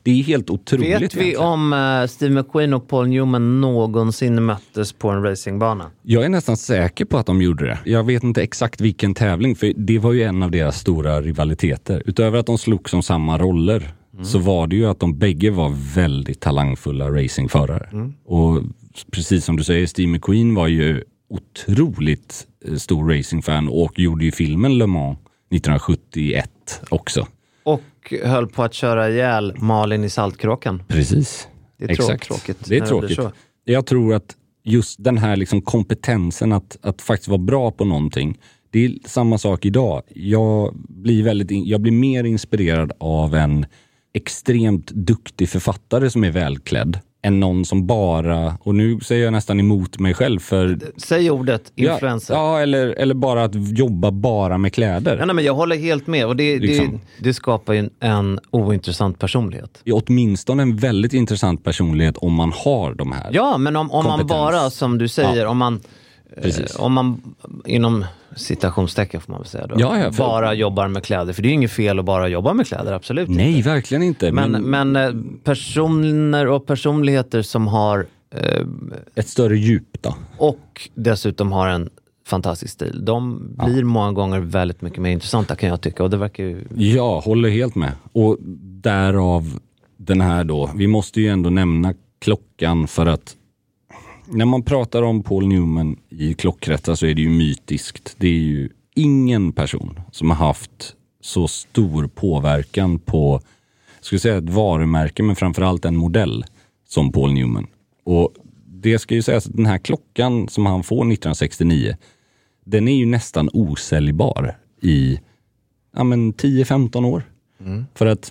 Det är helt otroligt. Vet vi egentligen. om uh, Steve McQueen och Paul Newman någonsin möttes på en racingbana? Jag är nästan säker på att de gjorde det. Jag vet inte exakt vilken tävling, för det var ju en av deras stora rivaliteter. Utöver att de slog som samma roller mm. så var det ju att de bägge var väldigt talangfulla racingförare. Mm. Och precis som du säger, Steve McQueen var ju otroligt stor racingfan och gjorde ju filmen Le Mans nittonhundrasjuttioett också. Och höll på att köra ihjäl Malin i Saltkråkan. Precis. Det är Exakt. tråkigt. Det är tråkigt. Det Jag tror att just den här liksom kompetensen att, att faktiskt vara bra på någonting, det är samma sak idag. Jag blir, väldigt, jag blir mer inspirerad av en extremt duktig författare som är välklädd än någon som bara, och nu säger jag nästan emot mig själv för... Säg ordet, influencer. Ja, ja eller, eller bara att jobba bara med kläder. Ja, nej, men jag håller helt med och det, liksom. det, det skapar ju en, en ointressant personlighet. Ja, åtminstone en väldigt intressant personlighet om man har de här. Ja, men om, om man bara, som du säger, ja. om man eh, om man inom citationstecken får man väl säga då, ja, ja, för... bara jobbar med kläder. För det är ju inget fel att bara jobba med kläder, absolut Nej, inte. verkligen inte. Men, men... men personer och personligheter som har eh, ett större djup då. Och dessutom har en fantastisk stil. De blir ja. många gånger väldigt mycket mer intressanta kan jag tycka. Och det verkar ju... Ja, håller helt med. Och därav den här då. Vi måste ju ändå nämna klockan för att när man pratar om Paul Newman i klockkretsar så är det ju mytiskt. Det är ju ingen person som har haft så stor påverkan på, ska jag säga, ett varumärke men framförallt en modell som Paul Newman. Och det ska ju sägas att den här klockan som han får nittonhundrasextionio, den är ju nästan osäljbar i ja, men tio femton år. Mm. För att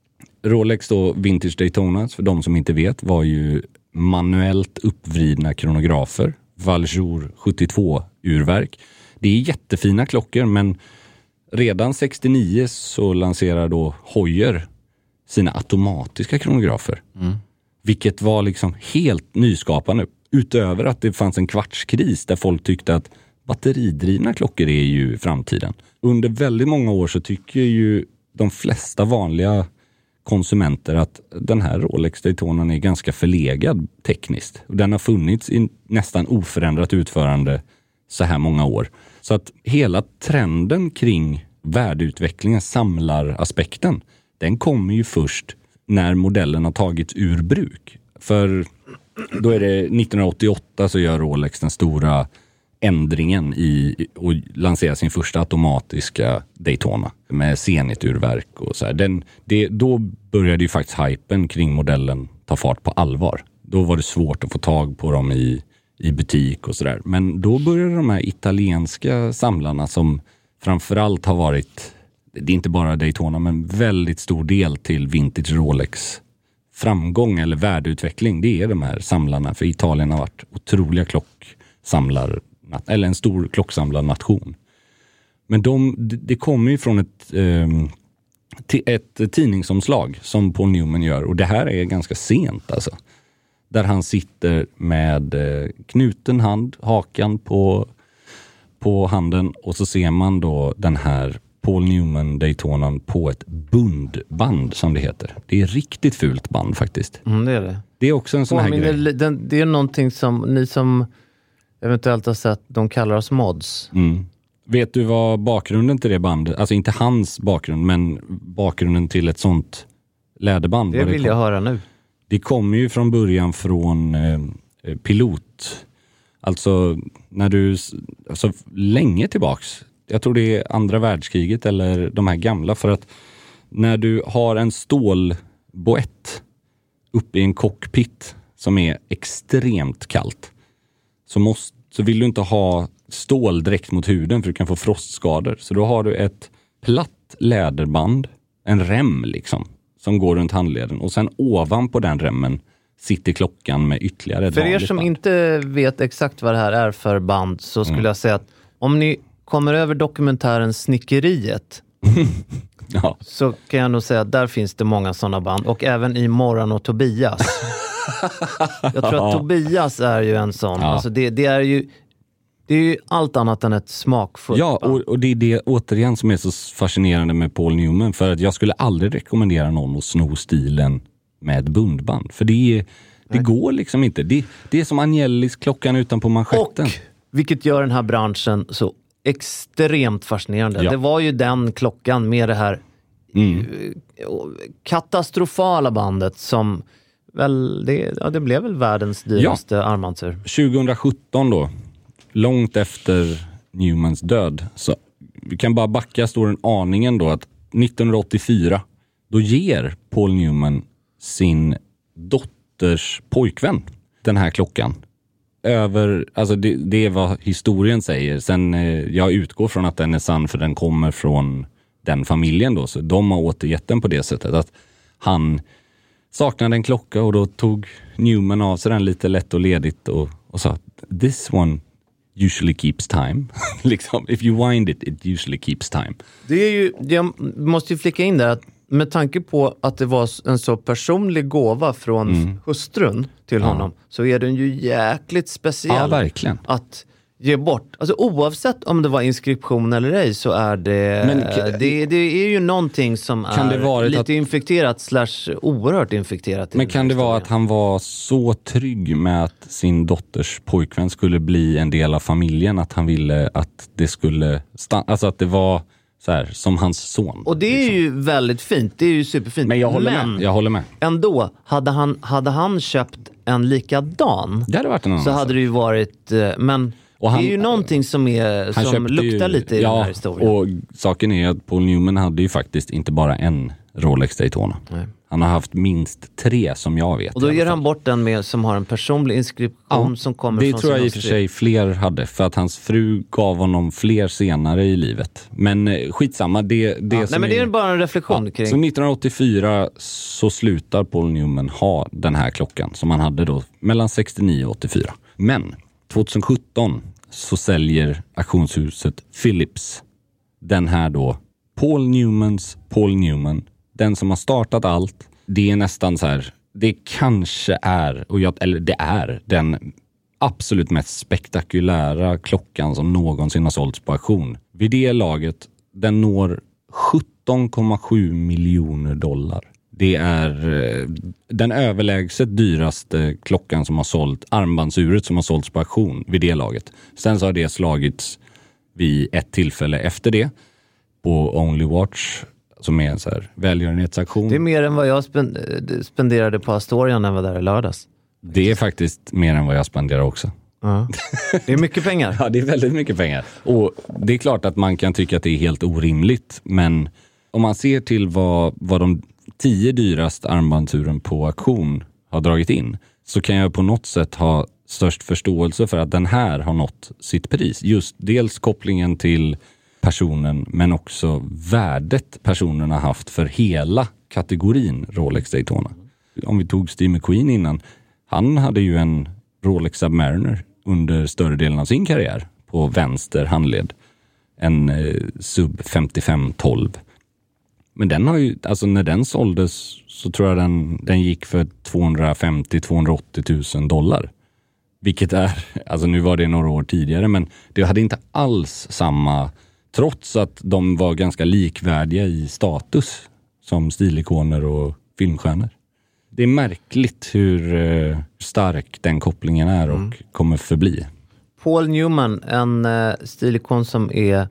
Rolex då, Vintage Daytona, för de som inte vet, var ju manuellt uppvridna kronografer. Valjour sjuttiotvå-urverk. Det är jättefina klockor, men redan sextionio så lanserar då Heuer sina automatiska kronografer. Mm. Vilket var liksom helt nyskapande. Utöver att det fanns en kvartskris där folk tyckte att batteridrivna klockor är ju framtiden. Under väldigt många år så tycker ju de flesta vanliga konsumenter att den här Rolex Daytonan är ganska förlegad tekniskt. Och den har funnits i nästan oförändrat utförande så här många år. Så att hela trenden kring värdeutvecklingen, samlaraspekten, den kommer ju först när modellen har tagits ur bruk. För då är det nittonhundraåttioåtta så gör Rolex den stora ändringen i och lanserar sin första automatiska Daytona med Zenith-urverk och så här. Den, det, då började ju faktiskt hypen kring modellen ta fart på allvar. Då var det svårt att få tag på dem i, i butik och sådär. Men då började de här italienska samlarna som framförallt har varit, det är inte bara Daytona men väldigt stor del till vintage Rolex framgång eller värdeutveckling, det är de här samlarna. För Italien har varit otroliga klocksamlare, eller en stor klocksamlarnation. Men de, det kommer ju från ett, eh, ett tidningsomslag som Paul Newman gör. Och det här är ganska sent alltså. Där han sitter med eh, knuten hand, hakan på, på handen. Och så ser man då den här Paul Newman Daytonan på ett bundband som det heter. Det är riktigt fult band faktiskt. Mm, det är det. Det är också en sån här grej. Det, det, det är någonting som ni som eventuellt har sett, de kallar oss mods. Mm. Vet du vad bakgrunden till det bandet, alltså inte hans bakgrund, men bakgrunden till ett sånt läderband? Det vill det jag höra nu. Det kommer ju från början från eh, pilot. Alltså när du, alltså länge tillbaks. Jag tror det är andra världskriget eller de här gamla, för att när du har en stålboett uppe i en cockpit som är extremt kallt, så, måste, så vill du inte ha stål direkt mot huden för du kan få frostskador. Så då har du ett platt läderband, en rem liksom, som går runt handleden. Och sen ovanpå den remmen sitter klockan med ytterligare ett För er som band. inte vet exakt vad det här är för band, så skulle mm. jag säga att om ni kommer över dokumentären Snickeriet ja. så kan jag nog säga att där finns det många sådana band. Och även i Morran och Tobias. Jag tror att Tobias är ju en sån. Ja. Alltså det, det är ju det är ju allt annat än ett smakfullt Ja, band. och, och det är det återigen som är så fascinerande med Paul Newman. För att jag skulle aldrig rekommendera någon att sno stilen med bundband. För det, är, det går liksom inte. Det, det är som Agnellis klockan utanpå manschetten. Och vilket gör den här branschen så extremt fascinerande. Ja. Det var ju den klockan med det här mm. katastrofala bandet som väl, det, ja, det blev väl världens dyraste ja. armbandsur. tjugohundrasjutton då, långt efter Newmans död, så vi kan bara backa storyn aningen då att nittonhundraåttiofyra då ger Paul Newman sin dotters pojkvän den här klockan. Över, alltså det, det är vad historien säger. Sen eh, jag utgår från att den är sann för den kommer från den familjen då. Så de har återgett den på det sättet att han saknade en klocka och då tog Newman av sig den lite lätt och ledigt och, och sa this one usually keeps time. liksom, if you wind it, it usually keeps time. Det är ju, jag måste ju flika in där att med tanke på att det var en så personlig gåva från mm. hustrun till ja. honom så är den ju jäkligt speciell ja, verkligen. Att ge bort. Alltså oavsett om det var inskription eller ej så är det Men, det, det är ju någonting som kan är det vara lite att, infekterat slash oerhört infekterat. Men kan det vara att han var så trygg med att sin dotters pojkvän skulle bli en del av familjen att han ville att det skulle stanna, alltså att det var så här, som hans son. Och det är liksom. ju väldigt fint. Det är ju superfint. Men jag håller Men med. Jag håller med. Ändå, hade han, hade han köpt en likadan det hade varit en annan så hade det ju varit... Men och han, det är ju någonting som, är, som luktar ju, lite i ja, den här historien. Och saken är att Paul Newman hade ju faktiskt inte bara en Rolex Daytona. Nej. Han har haft minst tre som jag vet. Och då ger han bort den med som har en personlig inskription ja, som kommer det från tror jag i och för sig fler hade. För att hans fru gav honom fler senare i livet. Men skitsamma. Det, det, ja, nej, men det är bara en reflektion ja, kring. Så nittonhundraåttiofyra så slutar Paul Newman ha den här klockan som han hade då mellan sextionio och åttiofyra. Men tjugosjutton så säljer auktionshuset Philips den här då Paul Newmans Paul Newman. Den som har startat allt. Det är nästan så här, det kanske är, och jag, eller det är den absolut mest spektakulära klockan som någonsin har sålts på auktion. Vid det laget, den når sjutton komma sju miljoner dollar. Det är den överlägset dyraste klockan som har sålt, armbandsuret som har sålts på auktion vid det laget. Sen så har det slagits vid ett tillfälle efter det på Only Watch som är en så här välgörenhetsaktion. Det är mer än vad jag spenderade på Astoria när jag var där i lördags. Det är faktiskt mer än vad jag spenderar också. Ja. Det är mycket pengar. Ja, det är väldigt mycket pengar. Och det är klart att man kan tycka att det är helt orimligt, men om man ser till vad, vad de tio dyraste armbandsuren på auktion har dragit in så kan jag på något sätt ha störst förståelse för att den här har nått sitt pris. Just dels kopplingen till personen men också värdet personen har haft för hela kategorin Rolex Daytona. Om vi tog Steve McQueen innan, han hade ju en Rolex Submariner under större delen av sin karriär på vänster handled. En eh, sub femtiofem tolv. Men den har ju, alltså när den såldes så tror jag den, den gick för tvåhundrafemtio till tvåhundraåttio tusen dollar. Vilket är, alltså nu var det några år tidigare, men det hade inte alls samma, trots att de var ganska likvärdiga i status som stilikoner och filmstjärnor. Det är märkligt hur eh, stark den kopplingen är och mm. kommer förbli. Paul Newman, en eh, stilikon som är,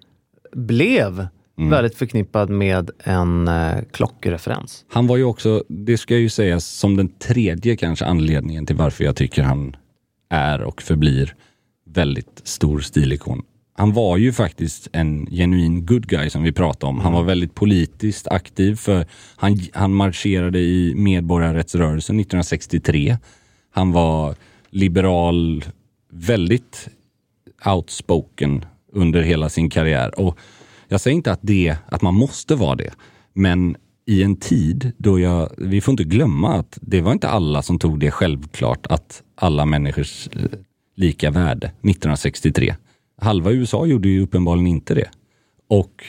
blev mm. väldigt förknippad med en eh, klockreferens. Han var ju också, det ska jag ju säga, som den tredje kanske anledningen till varför jag tycker han är och förblir väldigt stor stilikon. Han var ju faktiskt en genuin good guy som vi pratade om. Han var väldigt politiskt aktiv för han, han marscherade i medborgarrättsrörelsen nittonhundrasextiotre. Han var liberal, väldigt outspoken under hela sin karriär. Och jag säger inte att, det, att man måste vara det, men i en tid då jag, vi får inte glömma att det var inte alla som tog det självklart att alla människors lika värde nittonhundrasextiotre. Halva U S A gjorde ju uppenbarligen inte det. Och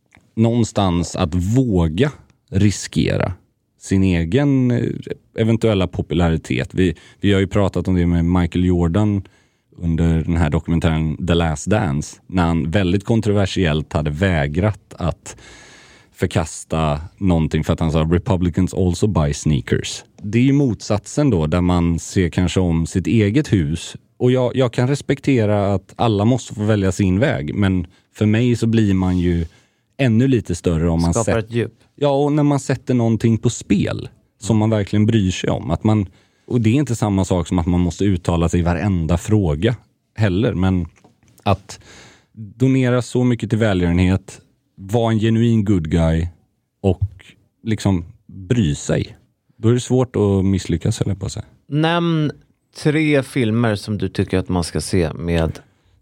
någonstans att våga riskera sin egen eventuella popularitet. Vi, vi har ju pratat om det med Michael Jordan under den här dokumentären The Last Dance. När han väldigt kontroversiellt hade vägrat att förkasta någonting för att han sa Republicans also buy sneakers. Det är ju motsatsen då, där man ser kanske om sitt eget hus. Och jag, jag kan respektera att alla måste få välja sin väg, men för mig så blir man ju ännu lite större om man skapar sätter, ett djup. Ja, och när man sätter någonting på spel som man verkligen bryr sig om. Att man, och det är inte samma sak som att man måste uttala sig i varenda fråga heller, men att donera så mycket till välgörenhet, vara en genuin good guy och liksom bry sig. Då är det svårt att misslyckas, eller på sig. Nämn tre filmer som du tycker att man ska se med...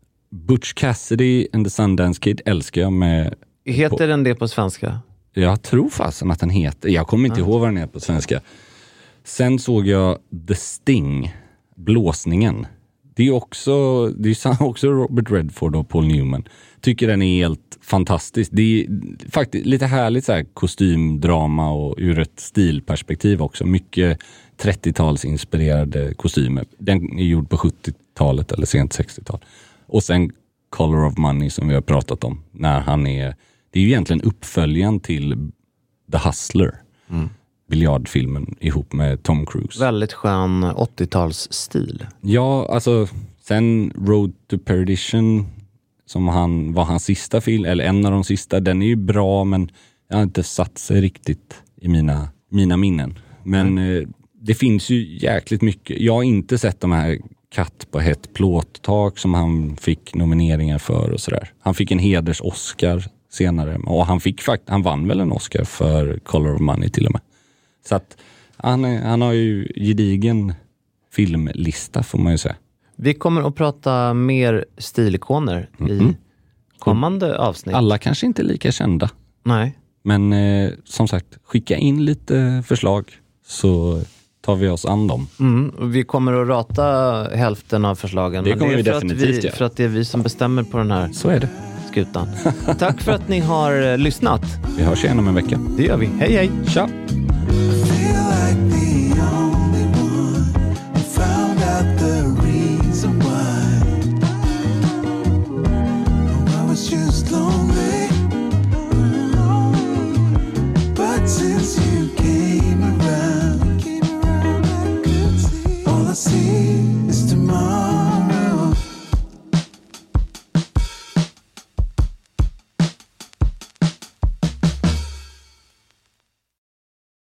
Butch Cassidy and the Sundance Kid älskar jag med... Heter på, den det på svenska? Jag tror fasen att den heter. Jag kommer inte ja. ihåg vad den är på svenska. Sen såg jag The Sting, Blåsningen. Det är också, det är också Robert Redford och Paul Newman. Tycker den är helt fantastisk. Det är faktiskt lite härligt så här kostymdrama och ur ett stilperspektiv också. Mycket trettiotalsinspirerade kostymer. Den är gjord på sjuttiotalet eller sent sextiotal. Och sen Color of Money som vi har pratat om. När han är, det är ju egentligen uppföljaren till The Hustler. Mm. Biljardfilmen ihop med Tom Cruise. Väldigt skön åttiotalsstil. Ja, alltså sen Road to Perdition som han var hans sista film, eller en av de sista, den är ju bra, men jag har inte satt sig riktigt i mina, mina minnen. Men mm. eh, det finns ju jäkligt mycket. Jag har inte sett de här Katt på hett plåttak som han fick nomineringar för och sådär. Han fick en heders Oscar senare, och han fick fakt- han vann väl en Oscar för Color of Money till och med. Så att han, han har ju gedigen filmlista, får man ju säga. Vi kommer att prata mer stilikoner mm-hmm. i kommande avsnitt. Alla kanske inte är lika kända. Nej. Men eh, som sagt, skicka in lite förslag så tar vi oss an dem. Mm, och vi kommer att rata hälften av förslagen. Det kommer men det är vi för definitivt att vi, göra. För att det är vi som bestämmer på den här Så är det. skutan. Tack för att ni har lyssnat. Vi hörs igen om en vecka. Det gör vi. Hej hej. Tja.